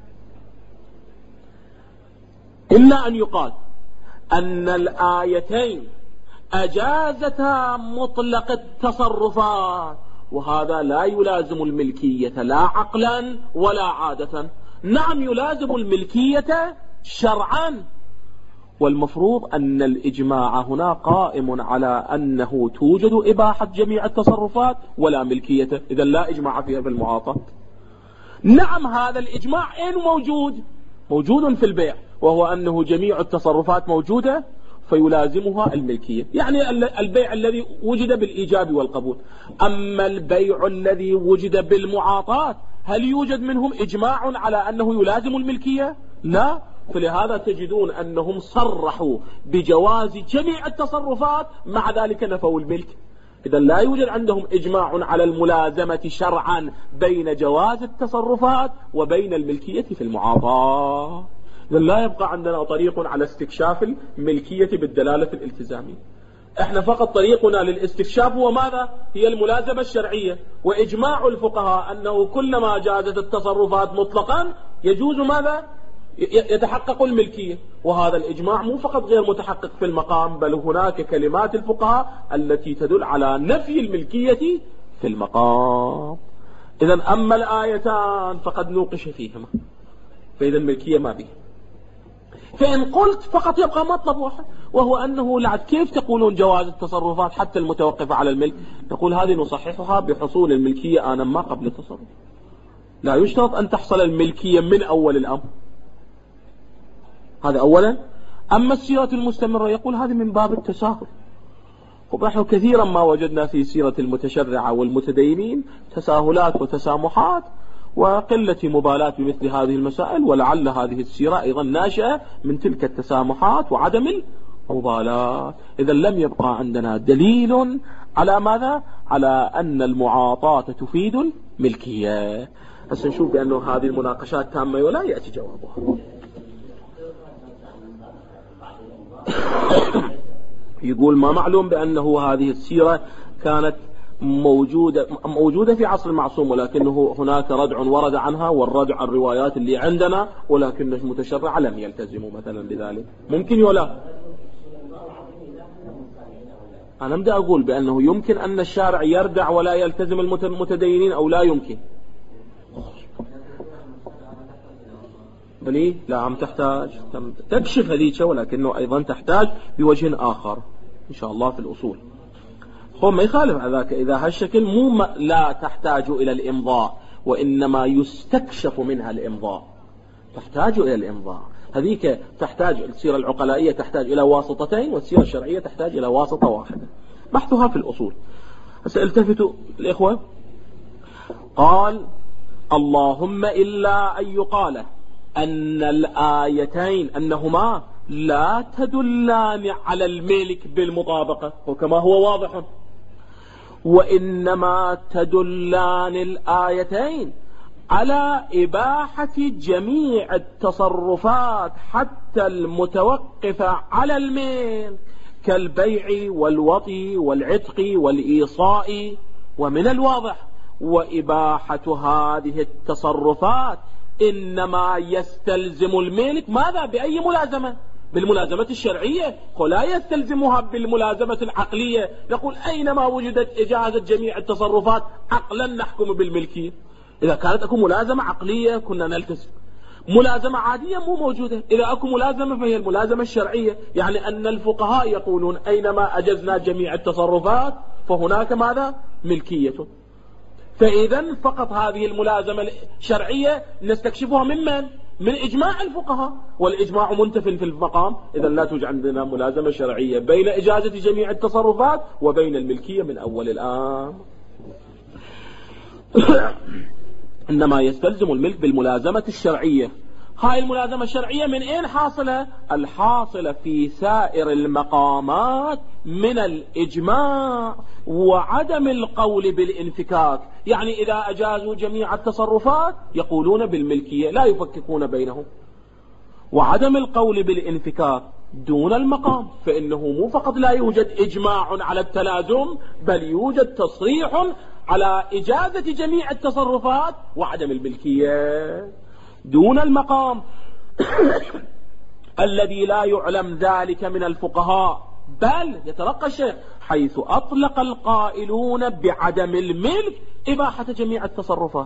إلا أن يقال أن الآيتين أجازتا مطلق التصرفات، وهذا لا يلازم الملكية لا عقلا ولا عادة. نعم يلازم الملكية شرعا، والمفروض أن الإجماع هنا قائم على أنه توجد إباحة جميع التصرفات ولا ملكية، إذا لا إجماع فيها في المعاطاة. نعم هذا الإجماع أين موجود؟ موجود في البيع، وهو أنه جميع التصرفات موجودة فيلازمها الملكية، يعني البيع الذي وجد بالإيجاب والقبول. أما البيع الذي وجد بالمعاطاة هل يوجد منهم إجماع على أنه يلازم الملكية؟ لا، فلهذا تجدون أنهم صرحوا بجواز جميع التصرفات مع ذلك نفوا الملك. إذا لا يوجد عندهم إجماع على الملازمة شرعا بين جواز التصرفات وبين الملكية في المعاطاة. إذا لا يبقى عندنا طريق على استكشاف الملكية بالدلالة الالتزامية. احنا فقط طريقنا للاستكشاف هو ماذا؟ هي الملازمة الشرعية، وإجماع الفقهاء أنه كلما جازت التصرفات مطلقا يجوز ماذا؟ يتحقق الملكية. وهذا الإجماع مو فقط غير متحقق في المقام، بل هناك كلمات الفقهاء التي تدل على نفي الملكية في المقام. إذا أما الآيتان فقد نوقش فيهما، فإذا الملكية ما به. فإن قلت فقط يبقى مطلب واحد، وهو أنه لعد كيف تقولون جواز التصرفات حتى المتوقفة على الملك؟ نقول هذه نصححها بحصول الملكية آنا ما قبل التصرف. لا يشترط أن تحصل الملكية من أول الأمر، هذا أولا. أما السيرة المستمرة يقول هذه من باب التساهل. ونحن كثيرا ما وجدنا في سيرة المتشرعة والمتدينين تساهلات وتسامحات وقلة مبالاة بمثل هذه المسائل، ولعل هذه السيرة أيضا ناشئة من تلك التسامحات وعدم المبالاة. إذا لم يبقى عندنا دليل على ماذا؟ على أن المعاطاة تفيد الملكية. هسه نشوف بأنه هذه المناقشات تامة ولا يأتي جوابها. يقول ما معلوم بأنه هذه السيرة كانت موجودة موجودة في عصر المعصوم، ولكنه هناك ردع ورد عنها، والردع الروايات اللي عندنا، ولكن المتشرع لم يلتزموا مثلا بذلك. ممكن ولا أنا بدي أقول بأنه يمكن أن الشارع يردع ولا يلتزم المتدينين أو لا يمكن. بلي لا عم تحتاج تكشف هذيك، ولكنه أيضا تحتاج بوجه آخر إن شاء الله في الأصول. هو ما يخالف على ذاك إذا هالشكل مو لا تحتاج إلى الإمضاء، وإنما يستكشف منها الإمضاء. تحتاج إلى الإمضاء، هذيك تحتاج السيرة العقلائية تحتاج إلى واسطتين، والسيرة الشرعية تحتاج إلى واسطة واحدة. بحثها في الأصول. سألتفتوا الإخوة. قال اللهم إلا أن يقال أن الآيتين أنهما لا تدلان على الملك بالمطابقة وكما هو واضح، وإنما تدلان الآيتين على إباحة جميع التصرفات حتى المتوقفة على الملك كالبيع والوطي والعتق والإيصاء. ومن الواضح وإباحة هذه التصرفات إنما يستلزم الملك ماذا؟ بأي ملازمة؟ بالملازمة الشرعية، ولا يستلزمها بالملازمة العقلية. نقول أينما وجدت إجازة جميع التصرفات عقلا نحكم بالملكية. إذا كانت أكو ملازمة عقلية كنا نلتزم، ملازمة عادية مو موجودة. إذا أكو ملازمة فهي الملازمة الشرعية، يعني أن الفقهاء يقولون أينما أجزنا جميع التصرفات فهناك ماذا؟ ملكية. فإذا فقط هذه الملازمة الشرعية نستكشفها ممن؟ من إجماع الفقهاء، والإجماع منتف في المقام. إذا لا توجد عندنا ملازمة شرعية بين إجازة جميع التصرفات وبين الملكية من أول الآن. إنما يستلزم الملك بالملازمة الشرعية. هاي الملازمة الشرعية من أين حاصلة؟ الحاصلة في سائر المقامات من الإجماع وعدم القول بالانفكاك. يعني إذا أجازوا جميع التصرفات يقولون بالملكية لا يفككون بينهم. وعدم القول بالانفكاك دون المقام، فإنه مو فقط لا يوجد إجماع على التلازم، بل يوجد تصريح على إجازة جميع التصرفات وعدم الملكية دون المقام الذي لا يعلم ذلك من الفقهاء. بل يتلقى الشيخ حيث أطلق القائلون بعدم الملك إباحة جميع التصرفات.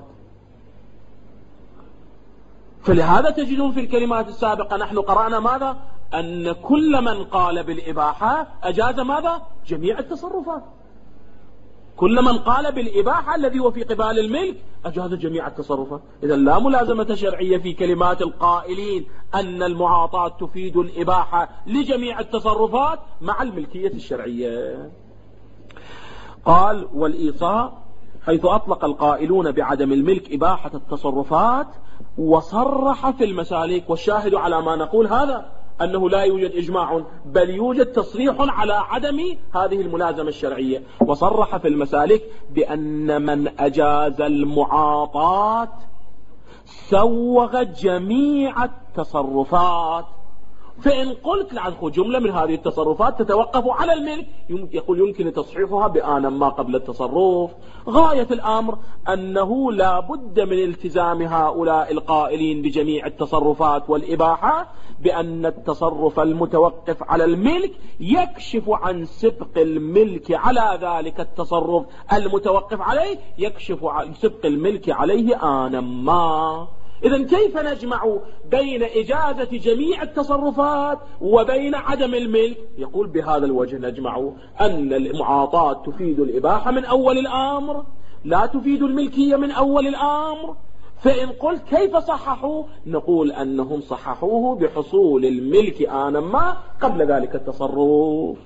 فلهذا تجدون في الكلمات السابقة نحن قرأنا ماذا؟ أن كل من قال بالإباحة أجاز ماذا؟ جميع التصرفات. كل من قال بالإباحة الذي هو في قبال الملك أجاز جميع التصرفات. إذا لا ملازمة شرعية في كلمات القائلين أن المعاطاة تفيد الإباحة لجميع التصرفات مع الملكية الشرعية. قال والإيصاء حيث أطلق القائلون بعدم الملك إباحة التصرفات وصرح في المسالك. والشاهد على ما نقول هذا أنه لا يوجد إجماع بل يوجد تصريح على عدم هذه الملازمة الشرعية. وصرح في المسالك بأن من أجاز المعاطاة سوغ جميع التصرفات. فإن قلت لعنه جملة من هذه التصرفات تتوقف على الملك، يقول يمكن تصحيحها بآن ما قبل التصرف. غاية الأمر أنه لا بد من التزام هؤلاء القائلين بجميع التصرفات والإباحة بأن التصرف المتوقف على الملك يكشف عن سبق الملك على ذلك التصرف المتوقف عليه، يكشف عن سبق الملك عليه آن ما. إذن كيف نجمع بين إجازة جميع التصرفات وبين عدم الملك؟ يقول بهذا الوجه نجمع أن المعاطاة تفيد الإباحة من أول الأمر، لا تفيد الملكية من أول الأمر. فإن قلت كيف صححوا؟ نقول أنهم صححوه بحصول الملك آن ما قبل ذلك التصرف.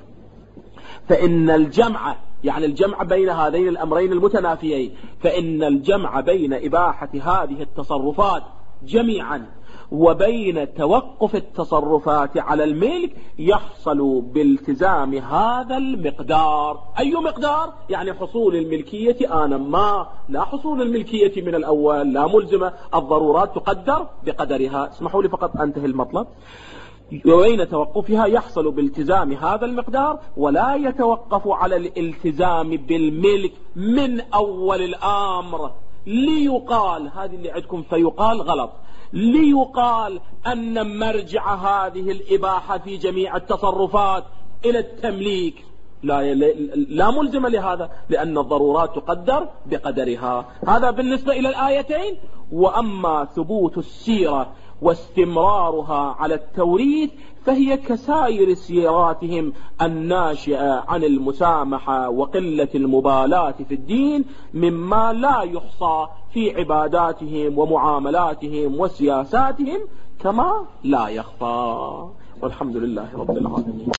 فإن الجمع يعني الجمع بين هذين الأمرين المتنافيين، فإن الجمع بين إباحة هذه التصرفات جميعا وبين توقف التصرفات على الملك يحصل بالتزام هذا المقدار. أي مقدار؟ يعني حصول الملكية آن ما، لا حصول الملكية من الأول، لا ملزمة، الضرورات تقدر بقدرها. اسمحوا لي فقط أنتهي المطلب. وبين توقفها يحصل بالتزام هذا المقدار ولا يتوقف على الالتزام بالملك من أول الأمر. ليقال هذه اللي عندكم فيقال غلط، ليقال أن مرجع هذه الإباحة في جميع التصرفات إلى التمليك، لا, لا ملزم لهذا، لأن الضرورات تقدر بقدرها. هذا بالنسبة إلى الآيتين. وأما ثبوت السيرة واستمرارها على التوريث فهي كسائر سيراتهم الناشئة عن المسامحة وقلة المبالاة في الدين، مما لا يحصى في عباداتهم ومعاملاتهم وسياساتهم كما لا يخفى. والحمد لله رب العالمين.